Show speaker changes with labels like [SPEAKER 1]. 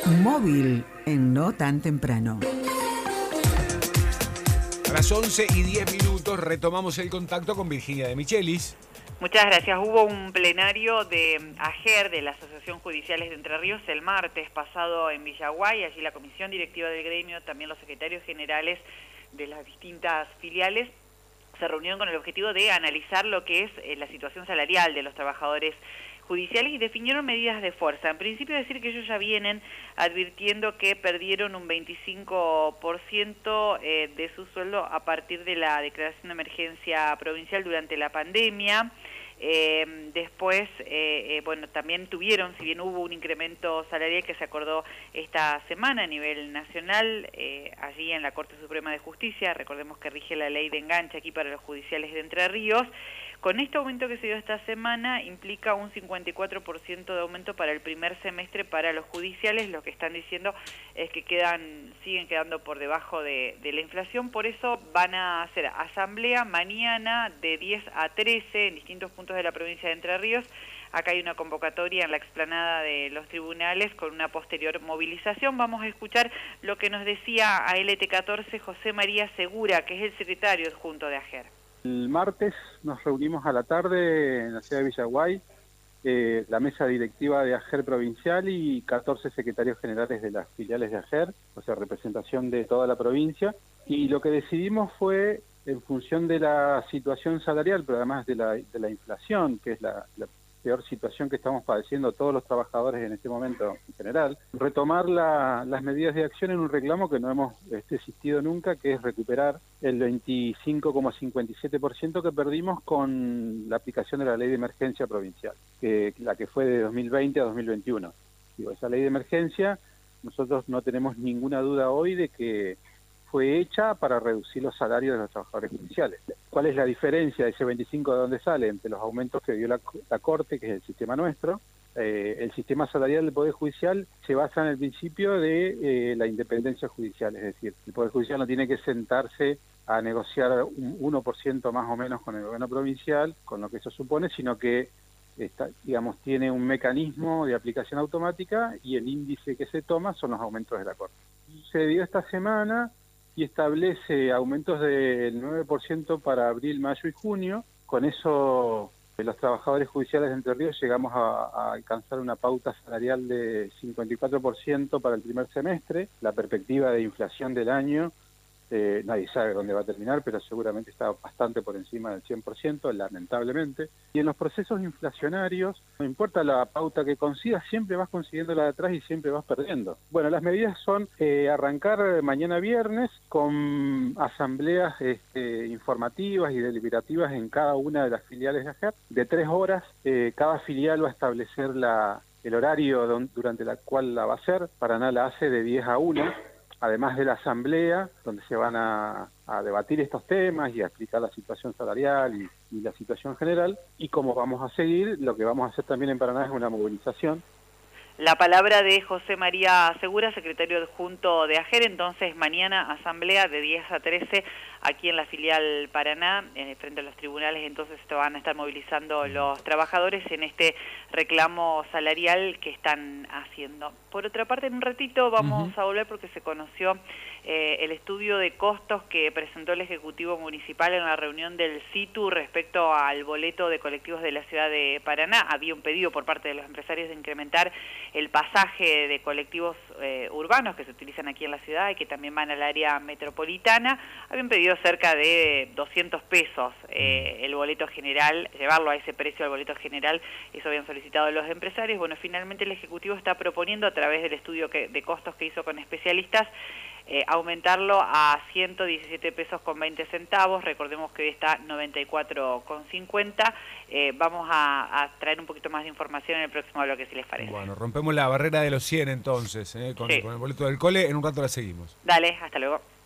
[SPEAKER 1] Móvil en No Tan Temprano.
[SPEAKER 2] A las 11:10 retomamos el contacto con Virginia de Michelis.
[SPEAKER 3] Muchas gracias. Hubo un plenario de AGER, de la Asociación Judiciales de Entre Ríos, el martes pasado en Villaguay. Allí la comisión directiva del gremio, también los secretarios generales de las distintas filiales, se reunieron con el objetivo de analizar lo que es la situación salarial de los trabajadores judiciales y definieron medidas de fuerza. En principio decir que ellos ya vienen advirtiendo que perdieron un 25% de su sueldo a partir de la declaración de emergencia provincial durante la pandemia. Después, bueno, también tuvieron, si bien hubo un incremento salarial que se acordó esta semana a nivel nacional, allí en la Corte Suprema de Justicia, recordemos que rige la ley de enganche aquí para los judiciales de Entre Ríos, con este aumento que se dio esta semana implica un 54% de aumento para el primer semestre para los judiciales. Lo que están diciendo es que siguen quedando por debajo de la inflación, por eso van a hacer asamblea mañana de 10 a 13 en distintos puntos de la provincia de Entre Ríos. Acá hay una convocatoria en la explanada de los tribunales con una posterior movilización. Vamos a escuchar lo que nos decía a LT14 José María Segura, que es el secretario adjunto de AGER.
[SPEAKER 4] El martes nos reunimos a la tarde en la ciudad de Villaguay, la mesa directiva de AGER provincial y 14 secretarios generales de las filiales de AGER, o sea, representación de toda la provincia, y lo que decidimos fue, en función de la situación salarial, pero además de la inflación, que es la peor situación que estamos padeciendo todos los trabajadores en este momento en general, retomar las medidas de acción en un reclamo que no hemos existido nunca, que es recuperar el 25,57% que perdimos con la aplicación de la ley de emergencia provincial, la que fue de 2020 a 2021. Digo, esa ley de emergencia, nosotros no tenemos ninguna duda hoy de que fue hecha para reducir los salarios de los trabajadores judiciales. ¿Cuál es la diferencia de ese 25 de dónde sale? Entre los aumentos que dio la Corte, que es el sistema nuestro. El sistema salarial del Poder Judicial se basa en el principio de la independencia judicial, es decir, el Poder Judicial no tiene que sentarse a negociar un 1% más o menos con el gobierno provincial, con lo que eso supone, sino que tiene un mecanismo de aplicación automática y el índice que se toma son los aumentos de la Corte. Se dio esta semana y establece aumentos del 9% para abril, mayo y junio. Con eso, los trabajadores judiciales de Entre Ríos llegamos a alcanzar una pauta salarial de 54% para el primer semestre. La perspectiva de inflación del año, nadie sabe dónde va a terminar, pero seguramente está bastante por encima del 100%, lamentablemente. Y en los procesos inflacionarios, no importa la pauta que consigas, siempre vas consiguiendo la de atrás y siempre vas perdiendo. Bueno, las medidas son arrancar mañana viernes con asambleas informativas y deliberativas en cada una de las filiales de AGER, de 3 horas. Cada filial va a establecer el horario durante la cual la va a hacer. Paraná la hace de 10 a 1. Además de la asamblea, donde se van a debatir estos temas y a explicar la situación salarial y la situación general, y cómo vamos a seguir, lo que vamos a hacer también en Paraná es una movilización.
[SPEAKER 3] La palabra de José María Segura, secretario adjunto de AGER. Entonces, mañana asamblea de 10 a 13 aquí en la filial Paraná, frente a los tribunales. Entonces se van a estar movilizando los trabajadores en este reclamo salarial que están haciendo. Por otra parte, en un ratito vamos a volver porque se conoció el estudio de costos que presentó el Ejecutivo Municipal en la reunión del CITU respecto al boleto de colectivos de la ciudad de Paraná. Había un pedido por parte de los empresarios de incrementar el pasaje de colectivos urbanos que se utilizan aquí en la ciudad y que también van al área metropolitana. Habían pedido cerca de 200 pesos el boleto general, llevarlo a ese precio al boleto general. Eso habían solicitado los empresarios. Bueno, finalmente el Ejecutivo está proponiendo, a través del estudio de costos que hizo con especialistas, aumentarlo a 117 pesos con 20 centavos. Recordemos que hoy está 94,50. Vamos a traer un poquito más de información en el próximo bloque, si les parece.
[SPEAKER 2] Bueno, rompemos la barrera de los 100 entonces, con el boleto del cole. En un rato la seguimos.
[SPEAKER 3] Dale, hasta luego.